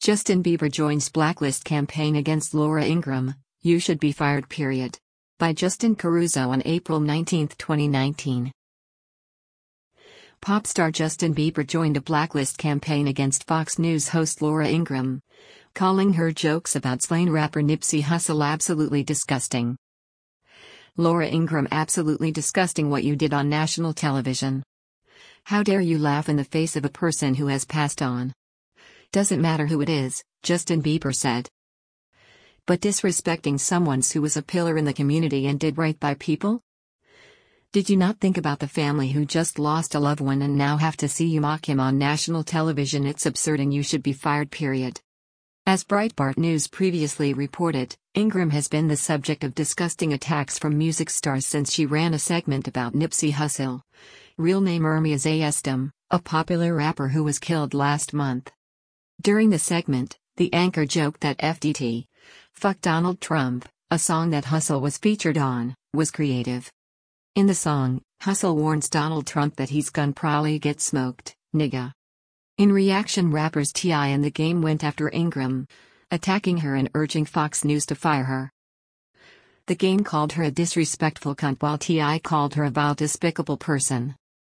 Justin Bieber joins blacklist campaign against Laura Ingraham, You Should Be Fired. By Justin Caruso on April 19, 2019. Pop star Justin Bieber joined a blacklist campaign against Fox News host Laura Ingraham, calling her jokes about slain rapper Nipsey Hussle absolutely disgusting. Laura Ingraham: absolutely disgusting what you did on national television. How dare you laugh in the face of a person who has passed on. Doesn't matter who it is, Justin Bieber said. But disrespecting someone who was a pillar in the community and did right by people? Did you not think about the family who just lost a loved one and now have to see you mock him on national television? It's absurd and you should be fired. As Breitbart News previously reported, Ingraham has been the subject of disgusting attacks from music stars since she ran a segment about Nipsey Hussle, real name Ermias Ayestam, a popular rapper who was killed last month. During the segment, the anchor joked that FDT, Fuck Donald Trump, a song that Hussle was featured on, was creative. In the song, Hussle warns Donald Trump that he's gonna probably get smoked, nigga. In reaction, rappers T.I. and The Game went after Ingraham, attacking her and urging Fox News to fire her. The Game called her a disrespectful cunt while T.I. called her a vile, despicable person.